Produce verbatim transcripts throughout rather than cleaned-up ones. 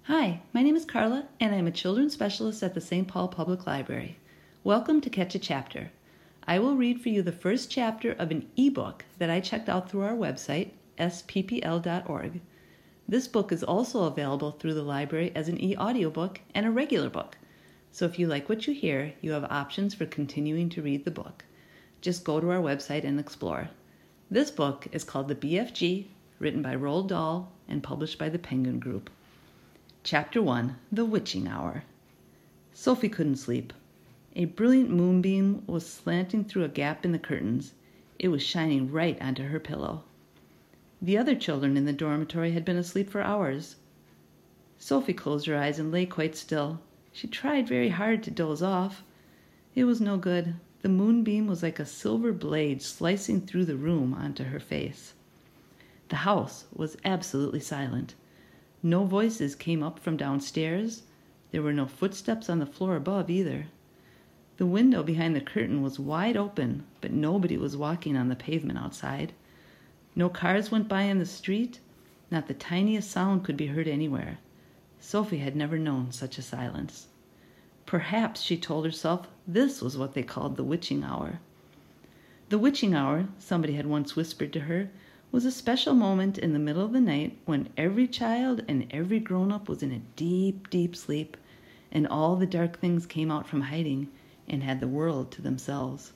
Hi, my name is Carla, and I'm a children's specialist at the Saint Paul Public Library. Welcome to Catch a Chapter. I will read for you the first chapter of an ebook that I checked out through our website, s p p l dot org. This book is also available through the library as an e-audiobook and a regular book. So if you like what you hear, you have options for continuing to read the book. Just go to our website and explore. This book is called The B F G, written by Roald Dahl and published by the Penguin Group. Chapter one, The Witching Hour. Sophie couldn't sleep. A brilliant moonbeam was slanting through a gap in the curtains. It was shining right onto her pillow. The other children in the dormitory had been asleep for hours. Sophie closed her eyes and lay quite still. She tried very hard to doze off. It was no good. The moonbeam was like a silver blade slicing through the room onto her face. The house was absolutely silent. No voices came up from downstairs. There were no footsteps on the floor above either. The window behind the curtain was wide open, but nobody was walking on the pavement outside. No cars went by in the street. Not the tiniest sound could be heard anywhere. Sophie had never known such a silence. Perhaps, she told herself, this was what they called the witching hour. The witching hour, somebody had once whispered to her, was a special moment in the middle of the night when every child and every grown-up was in a deep, deep sleep, and all the dark things came out from hiding and had the world to themselves.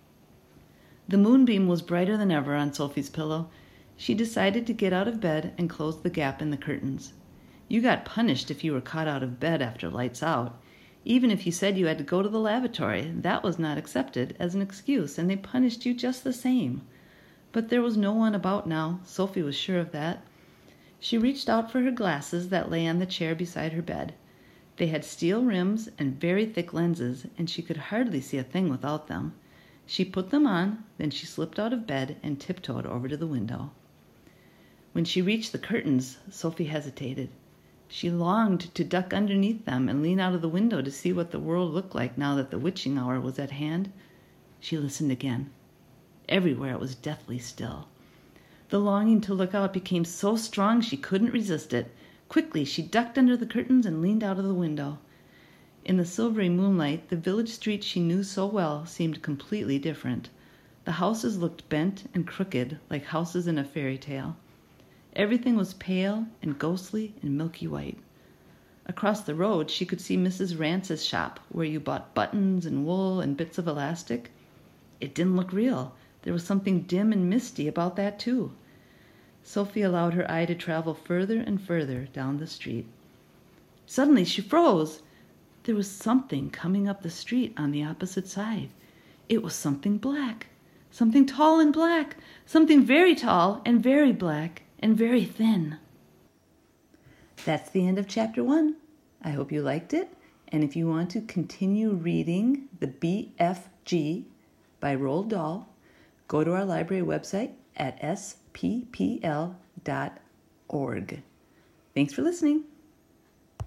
The moonbeam was brighter than ever on Sophie's pillow. She decided to get out of bed and close the gap in the curtains. You got punished if you were caught out of bed after lights out. Even if you said you had to go to the lavatory, that was not accepted as an excuse, and they punished you just the same. But there was no one about now. Sophie was sure of that. She reached out for her glasses that lay on the chair beside her bed. They had steel rims and very thick lenses, and she could hardly see a thing without them. She put them on, then she slipped out of bed and tiptoed over to the window. When she reached the curtains, Sophie hesitated. She longed to duck underneath them and lean out of the window to see what the world looked like now that the witching hour was at hand. She listened again. Everywhere it was deathly still. The longing to look out became so strong she couldn't resist it. Quickly she ducked under the curtains and leaned out of the window. In the silvery moonlight, the village street she knew so well seemed completely different. The houses looked bent and crooked like houses in a fairy tale. Everything was pale and ghostly and milky white. Across the road she could see Missus Rance's shop, where you bought buttons and wool and bits of elastic. It didn't look real. There was something dim and misty about that, too. Sophie allowed her eye to travel further and further down the street. Suddenly she froze. There was something coming up the street on the opposite side. It was something black, something tall and black, something very tall and very black and very thin. That's the end of chapter one. I hope you liked it, and if you want to continue reading The B F G by Roald Dahl, go to our library website at s p p l dot org. Thanks for listening.